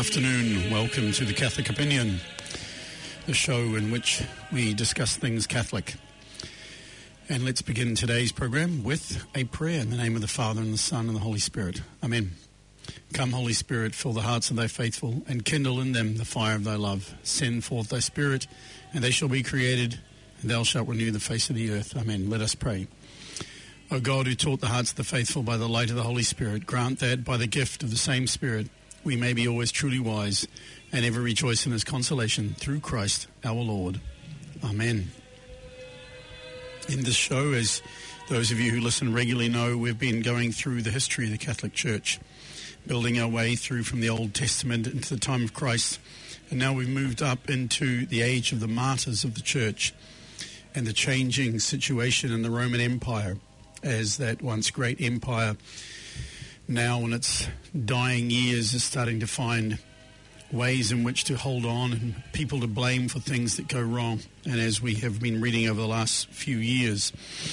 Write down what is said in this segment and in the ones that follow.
afternoon. Welcome to The Catholic Opinion, the show in which we discuss things Catholic. And let's begin today's program with a prayer in the name of the Father and the Son and the Holy Spirit. Amen. Come, Holy Spirit, fill the hearts of thy faithful and kindle in them the fire of thy love. Send forth thy Spirit, and they shall be created, and thou shalt renew the face of the earth. Amen. Let us pray. O God, who taught the hearts of the faithful by the light of the Holy Spirit, grant that by the gift of the same Spirit we may be always truly wise and ever rejoice in his consolation through Christ our Lord. Amen. In this show, as those of you who listen regularly know, we've been going through the history of the Catholic Church, building our way through from the Old Testament into the time of Christ, and now we've moved up into the age of the martyrs of the Church and the changing situation in the Roman Empire, as that once great empire now in its dying years is starting to find ways in which to hold on and people to blame for things that go wrong. And as we have been reading over the last few years,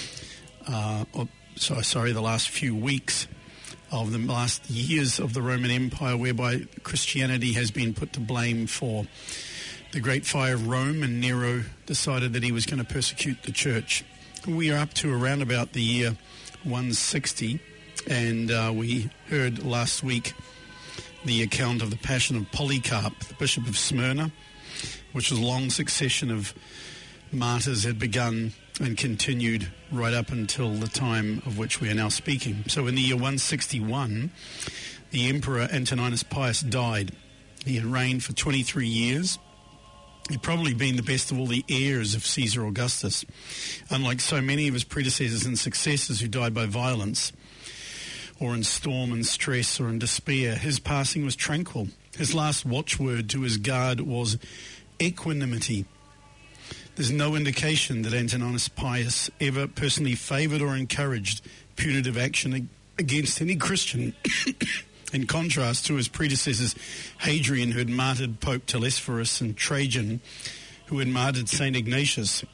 the last few weeks of the last years of the Roman Empire, whereby Christianity has been put to blame for the Great Fire of Rome, and Nero decided that he was going to persecute the church. We are up to around about the year 160, and we heard last week the account of the Passion of Polycarp, the Bishop of Smyrna, which was a long succession of martyrs had begun and continued right up until the time of which we are now speaking. So in the year 161, the Emperor Antoninus Pius died. He had reigned for 23 years. He'd probably been the best of all the heirs of Caesar Augustus. Unlike so many of his predecessors and successors who died by violence, or in storm and stress or in despair, his passing was tranquil. His last watchword to his guard was equanimity. There's no indication that Antoninus Pius ever personally favoured or encouraged punitive action against any Christian, in contrast to his predecessors, Hadrian, who had martyred Pope Telesphorus, and Trajan, who had martyred St. Ignatius.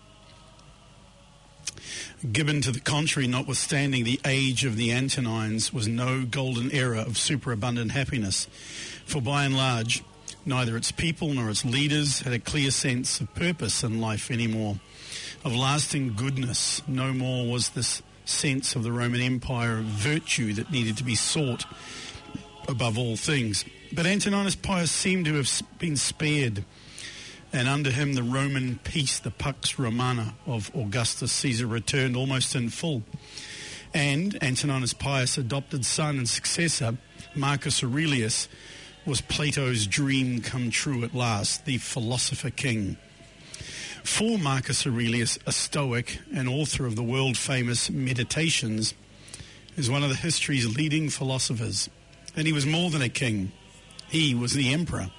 Gibbon, to the contrary, notwithstanding the age of the Antonines, was no golden era of superabundant happiness, for by and large, neither its people nor its leaders had a clear sense of purpose in life anymore, of lasting goodness. No more was this sense of the Roman Empire of virtue that needed to be sought above all things. But Antoninus Pius seemed to have been spared, and under him the Roman peace, the Pax Romana of Augustus Caesar, returned almost in full. And Antoninus Pius' adopted son and successor, Marcus Aurelius, was Plato's dream come true at last, the philosopher king. For Marcus Aurelius, a Stoic and author of the world-famous Meditations, is one of the history's leading philosophers. And he was more than a king. He was the emperor.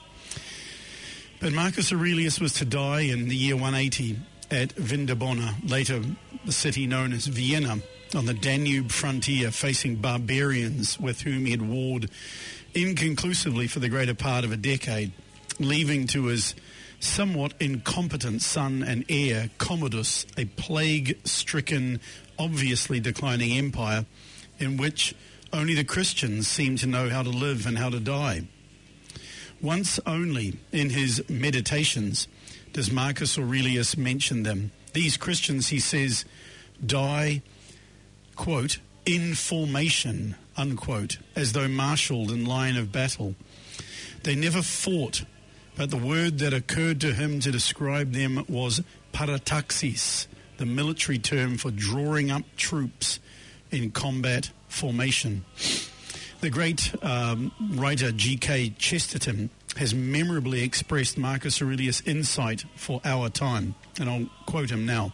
But Marcus Aurelius was to die in the year 180 at Vindobona, later the city known as Vienna, on the Danube frontier, facing barbarians with whom he had warred inconclusively for the greater part of a decade, leaving to his somewhat incompetent son and heir, Commodus, a plague-stricken, obviously declining empire in which only the Christians seemed to know how to live and how to die. Once only in his Meditations does Marcus Aurelius mention them. These Christians, he says, die, quote, in formation, unquote, as though marshalled in line of battle. They never fought, but the word that occurred to him to describe them was parataxis, the military term for drawing up troops in combat formation. The great writer G.K. Chesterton has memorably expressed Marcus Aurelius' insight for our time, and I'll quote him now.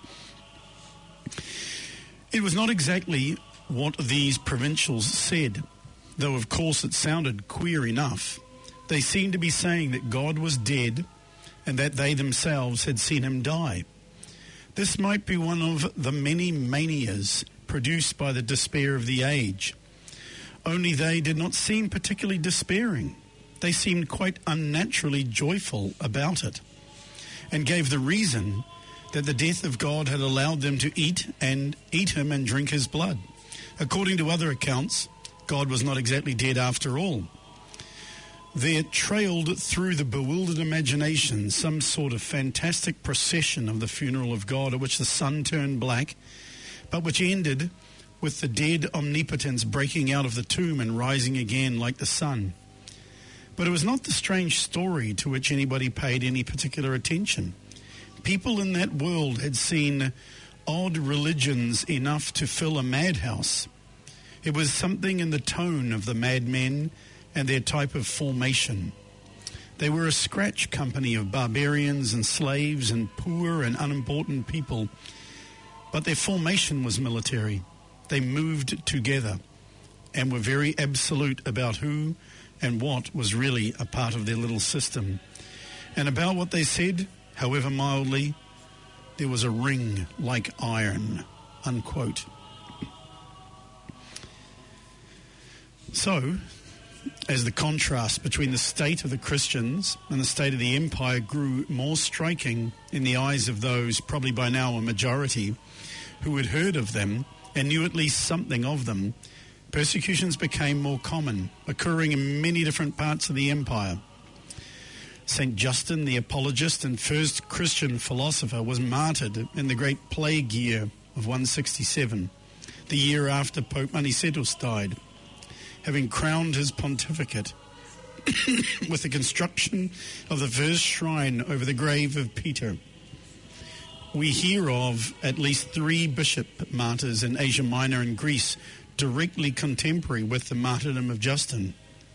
It was not exactly what these provincials said, though of course it sounded queer enough. They seemed to be saying that God was dead and that they themselves had seen him die. This might be one of the many manias produced by the despair of the age. Only they did not seem particularly despairing. They seemed quite unnaturally joyful about it, and gave the reason that the death of God had allowed them to eat him and drink his blood. According to other accounts, God was not exactly dead after all. There trailed through the bewildered imagination some sort of fantastic procession of the funeral of God, at which the sun turned black, but which ended with the dead omnipotence breaking out of the tomb and rising again like the sun. But it was not the strange story to which anybody paid any particular attention. People in that world had seen odd religions enough to fill a madhouse. It was something in the tone of the madmen and their type of formation. They were a scratch company of barbarians and slaves and poor and unimportant people, but their formation was military. They moved together and were very absolute about who and what was really a part of their little system. And about what they said, however mildly, there was a ring like iron, unquote. So, as the contrast between the state of the Christians and the state of the empire grew more striking in the eyes of those, probably by now a majority, who had heard of them and knew at least something of them, persecutions became more common, occurring in many different parts of the empire. St. Justin, the apologist and first Christian philosopher, was martyred in the great plague year of 167, the year after Pope Anicetus died, having crowned his pontificate with the construction of the first shrine over the grave of Peter. We hear of at least 3 bishop martyrs in Asia Minor and Greece, directly contemporary with the martyrdom of Justin,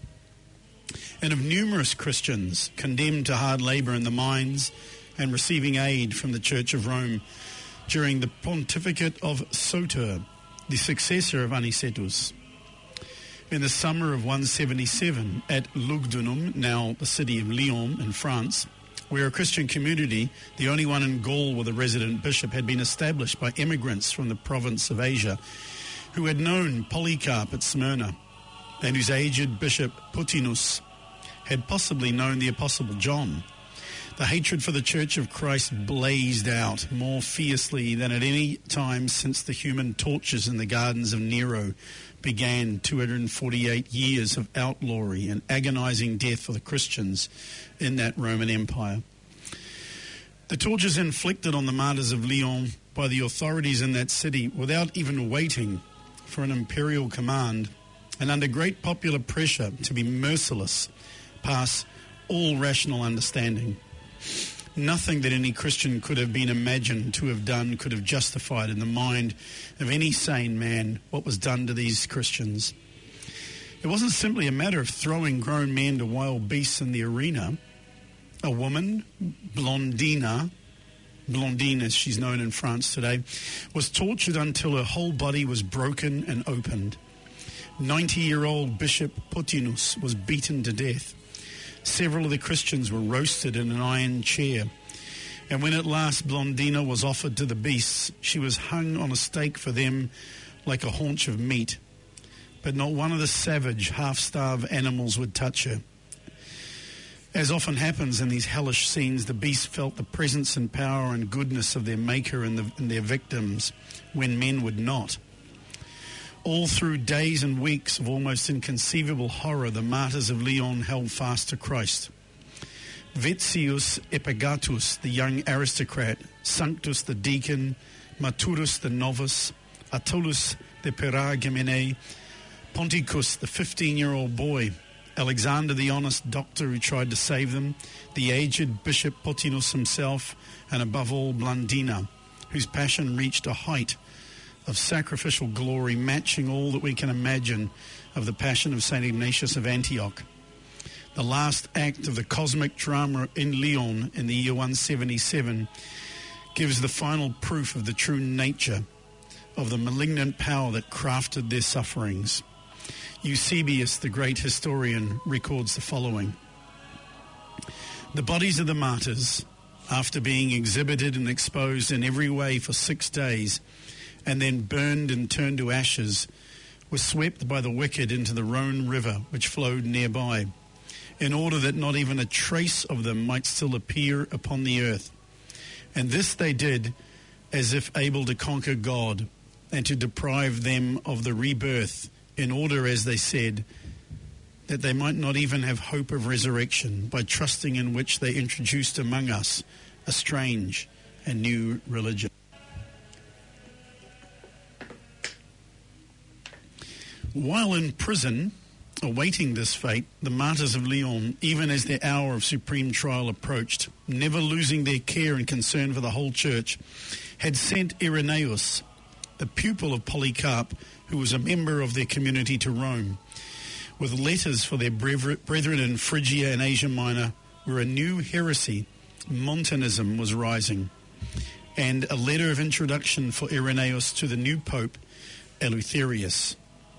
and of numerous Christians condemned to hard labour in the mines and receiving aid from the Church of Rome during the pontificate of Soter, the successor of Anicetus. In the summer of 177 at Lugdunum, now the city of Lyon in France, where a Christian community, the only one in Gaul with a resident bishop, had been established by immigrants from the province of Asia, who had known Polycarp at Smyrna, and whose aged bishop Putinus had possibly known the Apostle John. The hatred for the Church of Christ blazed out more fiercely than at any time since the human tortures in the gardens of Nero began 248 years of outlawry and agonizing death for the Christians in that Roman Empire. The tortures inflicted on the martyrs of Lyon by the authorities in that city without even waiting for an imperial command and under great popular pressure to be merciless pass all rational understanding. Nothing that any Christian could have been imagined to have done could have justified in the mind of any sane man what was done to these Christians. It wasn't simply a matter of throwing grown men to wild beasts in the arena. A woman, Blondina as she's known in France today, was tortured until her whole body was broken and opened. 90-year-old Bishop Putinus was beaten to death. Several of the Christians were roasted in an iron chair. And when at last Blondina was offered to the beasts, she was hung on a stake for them like a haunch of meat. But not one of the savage, half-starved animals would touch her. As often happens in these hellish scenes, the beasts felt the presence and power and goodness of their maker and their victims when men would not. All through days and weeks of almost inconceivable horror, the martyrs of Lyon held fast to Christ. Vetzius Epagatus, the young aristocrat, Sanctus the deacon, Maturus the novice, Atulus the Peragimene, Ponticus the 15-year-old boy, Alexander the honest doctor who tried to save them, the aged Bishop Putinus himself, and above all Blondina, whose passion reached a height of sacrificial glory matching all that we can imagine of the passion of St. Ignatius of Antioch. The last act of the cosmic drama in Lyon in the year 177 gives the final proof of the true nature of the malignant power that crafted their sufferings. Eusebius, the great historian, records the following. The bodies of the martyrs, after being exhibited and exposed in every way for 6 days, and then burned and turned to ashes, were swept by the wicked into the Rhone River, which flowed nearby, in order that not even a trace of them might still appear upon the earth. And this they did as if able to conquer God and to deprive them of the rebirth, in order, as they said, that they might not even have hope of resurrection, by trusting in which they introduced among us a strange and new religion. While in prison, awaiting this fate, the martyrs of Lyon, even as their hour of supreme trial approached, never losing their care and concern for the whole church, had sent Irenaeus, the pupil of Polycarp, who was a member of their community, to Rome, with letters for their brethren in Phrygia and Asia Minor, where a new heresy, Montanism, was rising, and a letter of introduction for Irenaeus to the new pope, Eleutherius.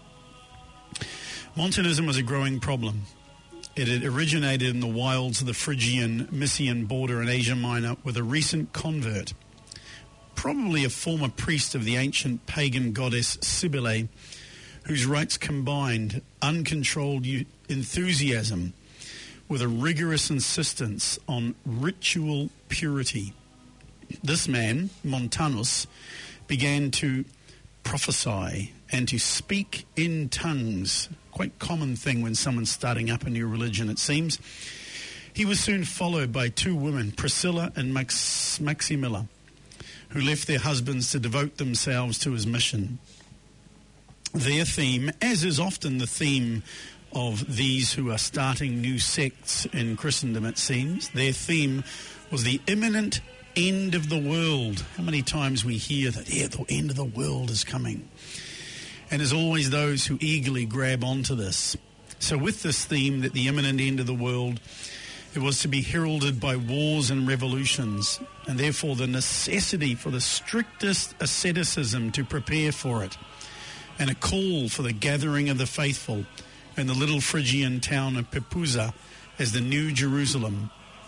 Montanism was a growing problem. It had originated in the wilds of the Phrygian, Mysian border in Asia Minor with a recent convert, probably a former priest of the ancient pagan goddess Cybele, whose rites combined uncontrolled enthusiasm with a rigorous insistence on ritual purity. This man, Montanus, began to prophesy and to speak in tongues. Quite common thing when someone's starting up a new religion, it seems. He was soon followed by two women, Priscilla and Maximilla, who left their husbands to devote themselves to his mission. Their theme, as is often the theme of these who are starting new sects in Christendom, it seems, their theme was the imminent end of the world. How many times we hear that, the end of the world is coming. And there's always those who eagerly grab onto this. So with this theme, that the imminent end of the world, it was to be heralded by wars and revolutions, and therefore the necessity for the strictest asceticism to prepare for it, and a call for the gathering of the faithful in the little Phrygian town of Pepusa as the New Jerusalem.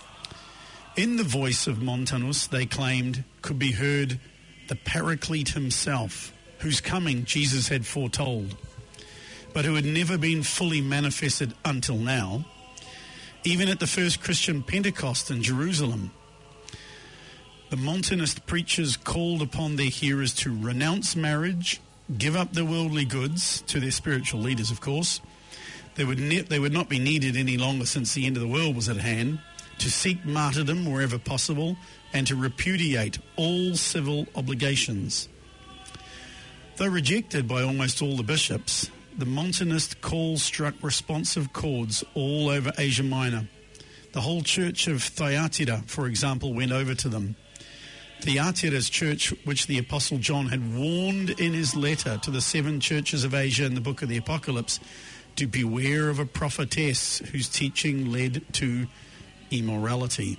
In the voice of Montanus, they claimed, could be heard the Paraclete himself, whose coming Jesus had foretold, but who had never been fully manifested until now, even at the first Christian Pentecost in Jerusalem. The Montanist preachers called upon their hearers to renounce marriage, give up their worldly goods, to their spiritual leaders, of course. They would not be needed any longer since the end of the world was at hand, to seek martyrdom wherever possible, and to repudiate all civil obligations. Though rejected by almost all the bishops, the Montanist call struck responsive chords all over Asia Minor. The whole church of Thyatira, for example, went over to them. Thyatira's church, which the Apostle John had warned in his letter to the 7 churches of Asia in the book of the Apocalypse to beware of a prophetess whose teaching led to immorality.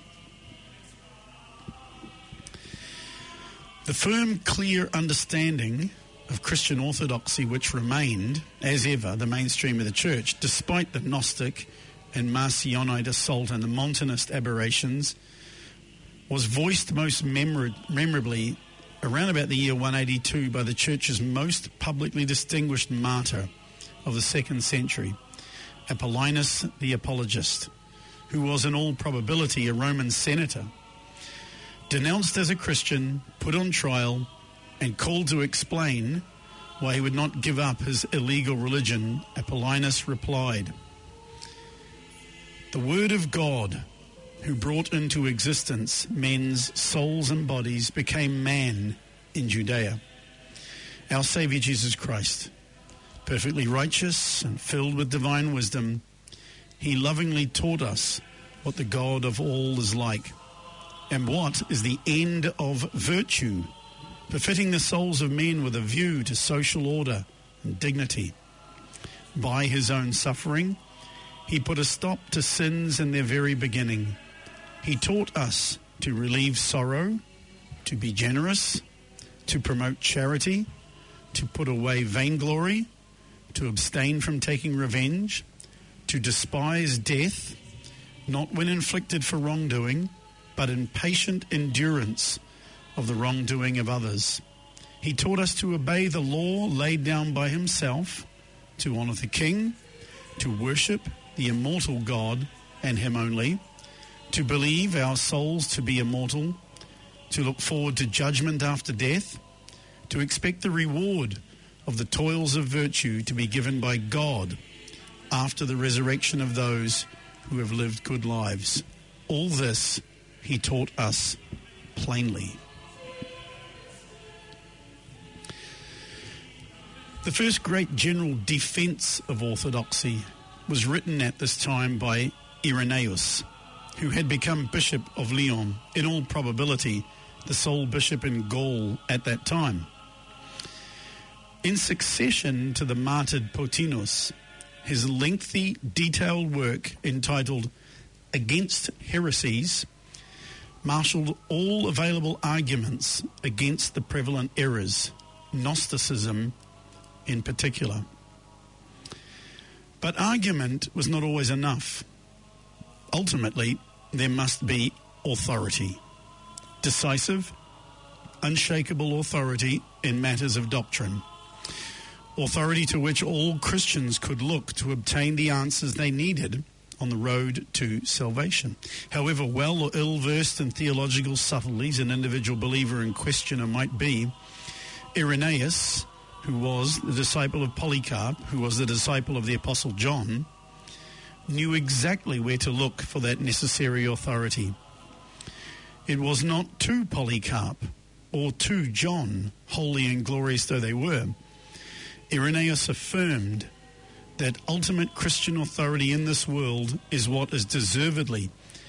The firm, clear understanding of Christian orthodoxy which remained, as ever, the mainstream of the church, despite the Gnostic and Marcionite assault and the Montanist aberrations, was voiced most memorably around about the year 182 by the church's most publicly distinguished martyr of the 2nd century, Apollinus the Apologist, who was in all probability a Roman senator. Denounced as a Christian, put on trial, and called to explain why he would not give up his illegal religion, Apollinus replied, "The word of God, who brought into existence men's souls and bodies, became man in Judea. Our Saviour Jesus Christ, perfectly righteous and filled with divine wisdom, he lovingly taught us what the God of all is like, and what is the end of virtue, befitting the souls of men with a view to social order and dignity. By his own suffering, he put a stop to sins in their very beginning. He taught us to relieve sorrow, to be generous, to promote charity, to put away vainglory, to abstain from taking revenge, to despise death, not when inflicted for wrongdoing, but in patient endurance of the wrongdoing of others. He taught us to obey the law laid down by himself, to honor the king, to worship the immortal God and him only, to believe our souls to be immortal, to look forward to judgment after death, to expect the reward of the toils of virtue to be given by God, after the resurrection of those who have lived good lives. All this he taught us plainly. The first great general defense of orthodoxy was written at this time by Irenaeus, who had become Bishop of Lyon, in all probability the sole bishop in Gaul at that time. In succession to the martyred Plotinus, his lengthy, detailed work entitled Against Heresies marshalled all available arguments against the prevalent errors, Gnosticism in particular. But argument was not always enough. Ultimately, there must be authority. Decisive, unshakable authority in matters of doctrine. Authority to which all Christians could look to obtain the answers they needed on the road to salvation. However well or ill-versed in theological subtleties an individual believer and questioner might be, Irenaeus, who was the disciple of Polycarp, who was the disciple of the Apostle John, knew exactly where to look for that necessary authority. It was not to Polycarp or to John, holy and glorious though they were. Irenaeus affirmed that ultimate Christian authority in this world is what is deservedly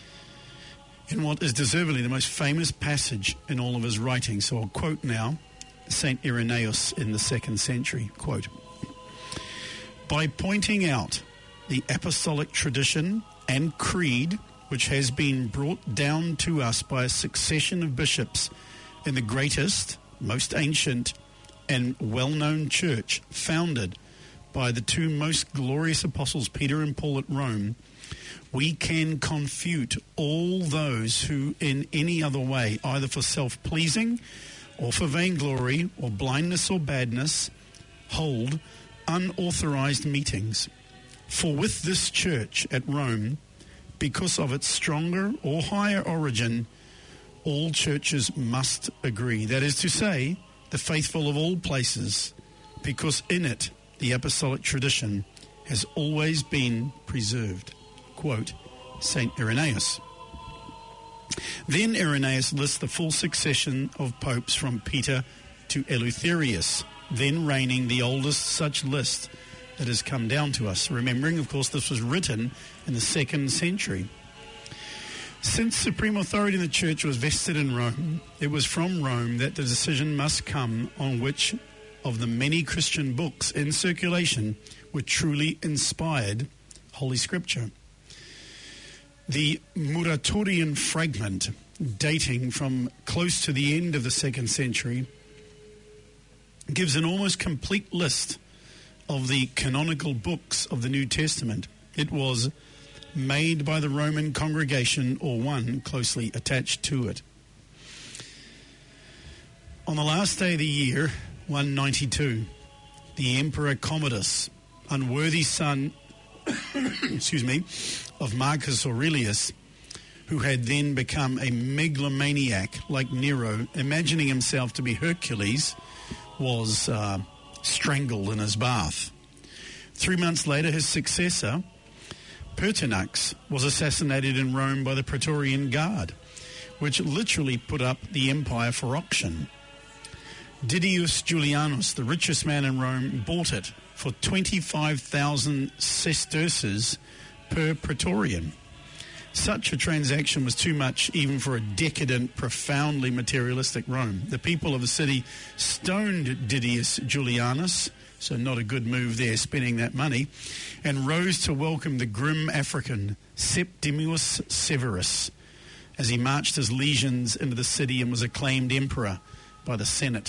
the most famous passage in all of his writings. So I'll quote now St. Irenaeus in the 2nd century, quote, "By pointing out the apostolic tradition and creed which has been brought down to us by a succession of bishops in the greatest, most ancient and well-known church founded by the two most glorious apostles, Peter and Paul at Rome, we can confute all those who in any other way, either for self-pleasing or for vainglory or blindness or badness, hold unauthorized meetings. For with this church at Rome, because of its stronger or higher origin, all churches must agree. That is to say, the faithful of all places, because in it the apostolic tradition has always been preserved." Quote, St. Irenaeus. Then Irenaeus lists the full succession of popes from Peter to Eleutherius, then reigning, the oldest such list that has come down to us. Remembering, of course, this was written in the 2nd century. Since supreme authority in the church was vested in Rome, it was from Rome that the decision must come on which of the many Christian books in circulation were truly inspired Holy Scripture. The Muratorian fragment, dating from close to the end of the 2nd century, gives an almost complete list of the canonical books of the New Testament. It was made by the Roman congregation or one closely attached to it. On the last day of the year, 192, the Emperor Commodus, unworthy son of Marcus Aurelius, who had then become a megalomaniac like Nero, imagining himself to be Hercules, was strangled in his bath. 3 months later, his successor, Pertinax, was assassinated in Rome by the Praetorian Guard, which literally put up the empire for auction. Didius Julianus, the richest man in Rome, bought it for 25,000 sesterces per Praetorian. Such a transaction was too much even for a decadent, profoundly materialistic Rome. The people of the city stoned Didius Julianus, so not a good move there, spending that money, and rose to welcome the grim African Septimius Severus as he marched his legions into the city and was acclaimed emperor by the Senate.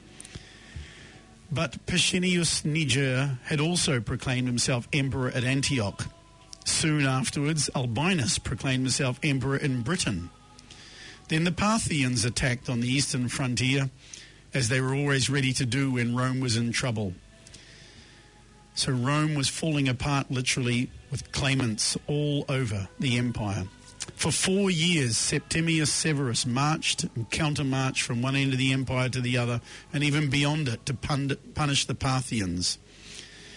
But Pescennius Niger had also proclaimed himself emperor at Antioch. Soon afterwards, Albinus proclaimed himself emperor in Britain. Then the Parthians attacked on the eastern frontier, as they were always ready to do when Rome was in trouble. So Rome was falling apart literally with claimants all over the empire. For 4 years, Septimius Severus marched and countermarched from one end of the empire to the other, and even beyond it to punish the Parthians.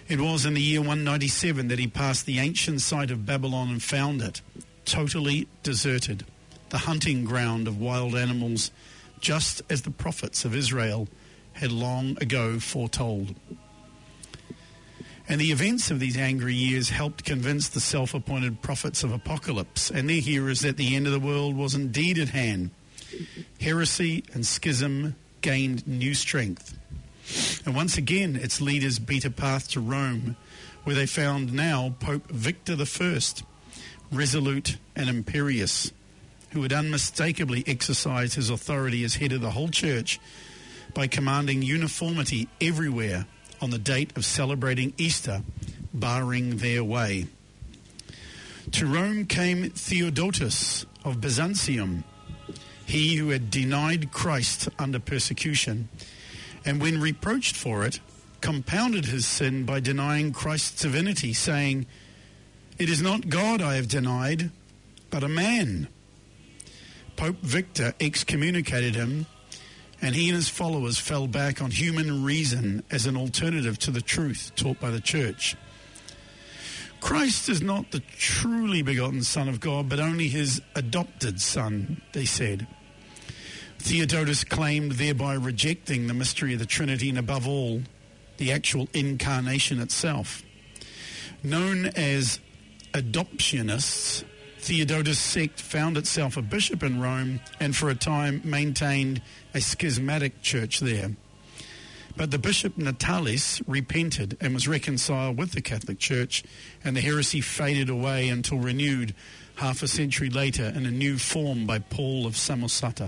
It was in the year 197 that he passed the ancient site of Babylon and found it totally deserted, the hunting ground of wild animals, just as the prophets of Israel had long ago foretold. And the events of these angry years helped convince the self-appointed prophets of apocalypse and their hearers that the end of the world was indeed at hand. Heresy and schism gained new strength. And once again, its leaders beat a path to Rome, where they found now Pope Victor I, resolute and imperious, who would unmistakably exercise his authority as head of the whole church by commanding uniformity everywhere on the date of celebrating Easter, barring their way. To Rome came Theodotus of Byzantium, he who had denied Christ under persecution, and when reproached for it, compounded his sin by denying Christ's divinity, saying, "It is not God I have denied, but a man." Pope Victor excommunicated him, and he and his followers fell back on human reason as an alternative to the truth taught by the church. Christ is not the truly begotten Son of God, but only his adopted Son, they said. Theodotus claimed, thereby rejecting the mystery of the Trinity and, above all, the actual incarnation itself. Known as adoptionists, Theodotus' sect found itself a bishop in Rome and for a time maintained a schismatic church there. But the bishop Natalis repented and was reconciled with the Catholic Church, and the heresy faded away until renewed half a century later in a new form by Paul of Samosata.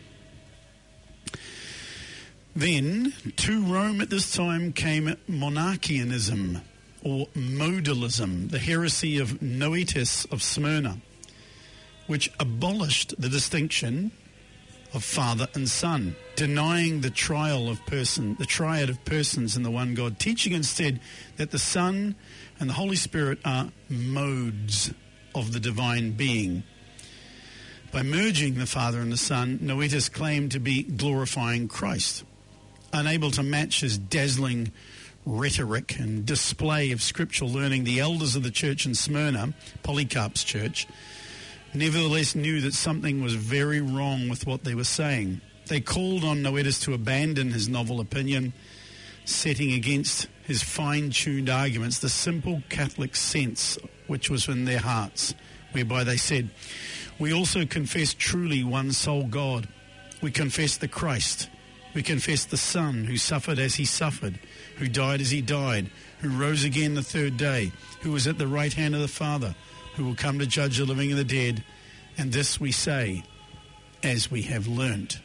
Then, to Rome at this time came monarchianism, or modalism, the heresy of Noetus of Smyrna, which abolished the distinction of Father and Son, denying the triad of persons in the one God, teaching instead that the Son and the Holy Spirit are modes of the divine being. By merging the Father and the Son, Noetus claimed to be glorifying Christ. Unable to match his dazzling rhetoric and display of scriptural learning, the elders of the church in Smyrna, Polycarp's church, nevertheless knew that something was very wrong with what they were saying. They called on Noetus to abandon his novel opinion, setting against his fine-tuned arguments the simple Catholic sense which was in their hearts, whereby they said, "We also confess truly one sole God. We confess the Christ. We confess the Son, who suffered as he suffered, who died as he died, who rose again the third day, who was at the right hand of the Father, who will come to judge the living and the dead. And this we say, as we have learnt."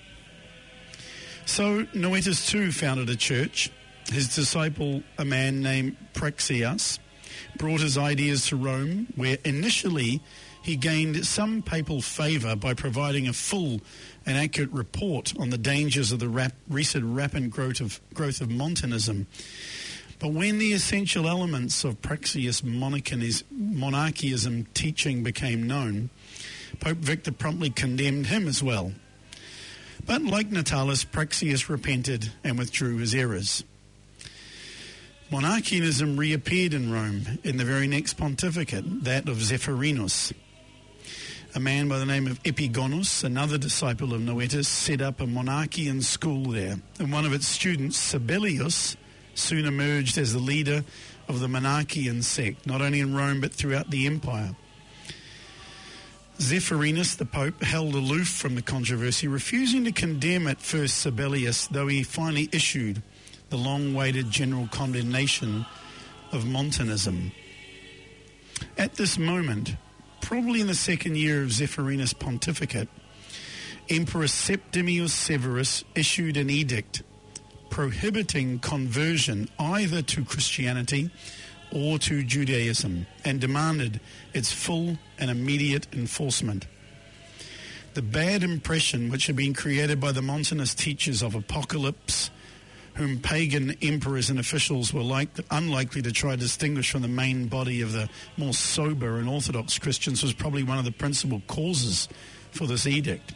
So Noetus too founded a church. His disciple, a man named Praxias, brought his ideas to Rome, where initially he gained some papal favour by providing a full and accurate report on the dangers of the recent rapid growth of Montanism. But when the essential elements of Praxias' monarchism teaching became known, Pope Victor promptly condemned him as well. But like Natalis, Praxias repented and withdrew his errors. Monarchianism reappeared in Rome in the very next pontificate, that of Zephyrinus. A man by the name of Epigonus, another disciple of Noetus, set up a monarchian school there, and one of its students, Sabellius, soon emerged as the leader of the monarchian sect, not only in Rome but throughout the empire. Zephyrinus, the Pope, held aloof from the controversy, refusing to condemn at first Sabellius, though he finally issued the long-awaited general condemnation of Montanism. At this moment, probably in the second year of Zephyrinus' pontificate, Emperor Septimius Severus issued an edict prohibiting conversion either to Christianity or to Judaism, and demanded its full and immediate enforcement. The bad impression which had been created by the Montanist teachers of apocalypse, whom pagan emperors and officials were unlikely to try to distinguish from the main body of the more sober and orthodox Christians, was probably one of the principal causes for this edict.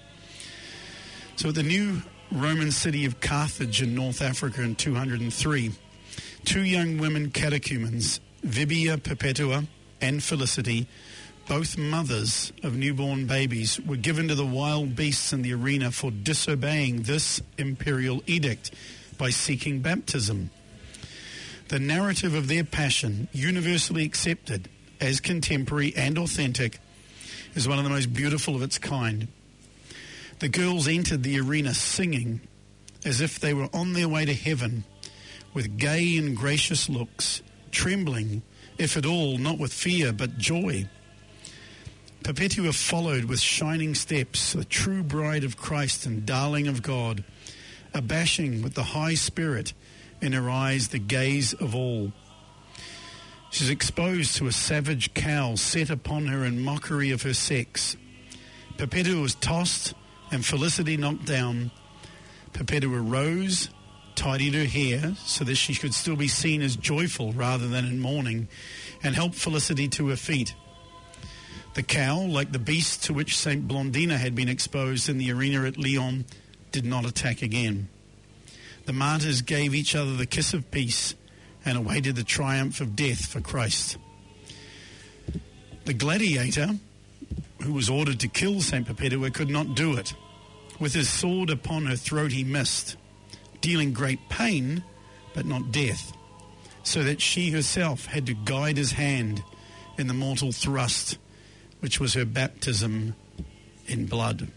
So at the new Roman city of Carthage in North Africa in 203, 2 young women catechumens, Vibia Perpetua and Felicity, both mothers of newborn babies, were given to the wild beasts in the arena for disobeying this imperial edict by seeking baptism. The narrative of their passion, universally accepted as contemporary and authentic, is one of the most beautiful of its kind. The girls entered the arena singing as if they were on their way to heaven, with gay and gracious looks, trembling, if at all, not with fear, but joy. Perpetua followed with shining steps, the true bride of Christ and darling of God, abashing with the high spirit in her eyes the gaze of all. She's exposed to a savage cow set upon her in mockery of her sex. Perpetua was tossed and Felicity knocked down. Perpetua rose, tidied her hair so that she could still be seen as joyful rather than in mourning, and helped Felicity to her feet. The cow, like the beast to which Saint Blondina had been exposed in the arena at Lyon, did not attack again. The martyrs gave each other the kiss of peace and awaited the triumph of death for Christ. The gladiator, who was ordered to kill Saint Perpetua, could not do it. With his sword upon her throat he missed, dealing great pain, but not death, so that she herself had to guide his hand in the mortal thrust, which was her baptism in blood.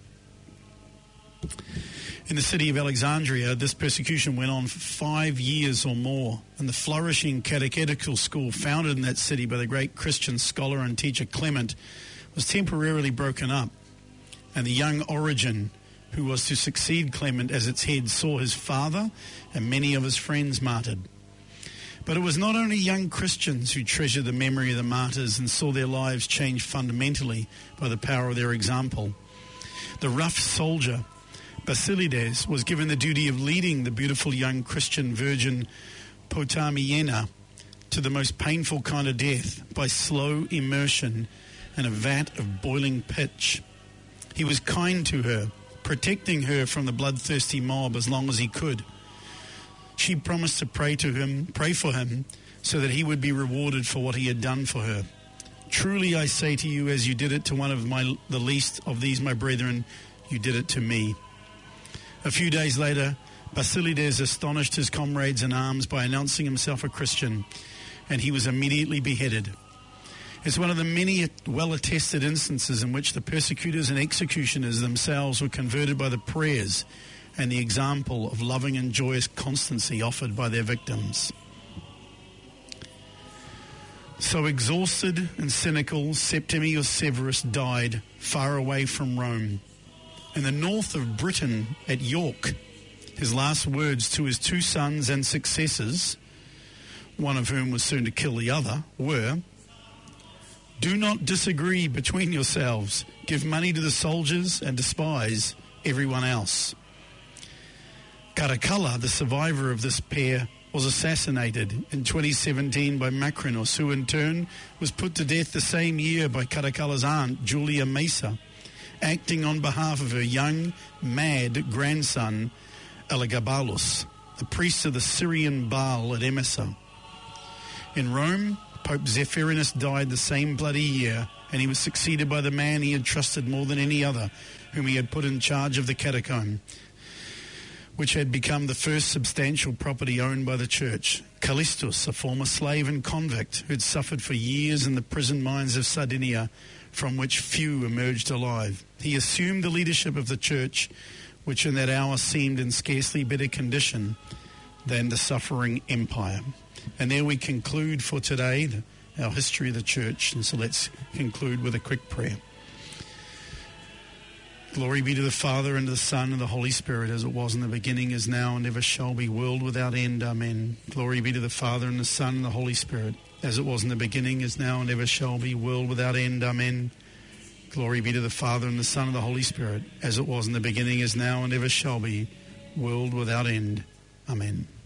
In the city of Alexandria, this persecution went on for 5 years or more, and the flourishing catechetical school founded in that city by the great Christian scholar and teacher Clement was temporarily broken up, and the young Origen, who was to succeed Clement as its head, saw his father and many of his friends martyred. But it was not only young Christians who treasured the memory of the martyrs and saw their lives changed fundamentally by the power of their example. The rough soldier Basilides was given the duty of leading the beautiful young Christian virgin Potamiena to the most painful kind of death by slow immersion in a vat of boiling pitch. He was kind to her, protecting her from the bloodthirsty mob as long as he could. She promised to pray for him, so that he would be rewarded for what he had done for her. Truly I say to you, as you did it to one of the least of these my brethren, you did it to me. A few days later, Basilides astonished his comrades in arms by announcing himself a Christian, and he was immediately beheaded. It's one of the many well-attested instances in which the persecutors and executioners themselves were converted by the prayers and the example of loving and joyous constancy offered by their victims. So exhausted and cynical, Septimius Severus died far away from Rome. In the north of Britain at York, his last words to his 2 sons and successors, one of whom was soon to kill the other, were, "Do not disagree between yourselves. Give money to the soldiers and despise everyone else." Caracalla, the survivor of this pair, was assassinated in 2017 by Macrinus, who in turn was put to death the same year by Caracalla's aunt, Julia Mesa, acting on behalf of her young, mad grandson, Elagabalus, the priest of the Syrian Baal at Emesa. In Rome, Pope Zephyrinus died the same bloody year, and he was succeeded by the man he had trusted more than any other, whom he had put in charge of the catacomb, which had become the first substantial property owned by the church. Callistus, a former slave and convict who had suffered for years in the prison mines of Sardinia, from which few emerged alive. He assumed the leadership of the church, which in that hour seemed in scarcely better condition than the suffering empire. And there we conclude for today our history of the church. And so let's conclude with a quick prayer. Glory be to the Father, and to the Son, and the Holy Spirit, as it was in the beginning, is now, and ever shall be, world without end. Amen. Glory be to the Father, and the Son, and the Holy Spirit, as it was in the beginning, is now, and ever shall be, world without end. Amen. Glory be to the Father, and the Son, and the Holy Spirit, as it was in the beginning, is now, and ever shall be, world without end. Amen.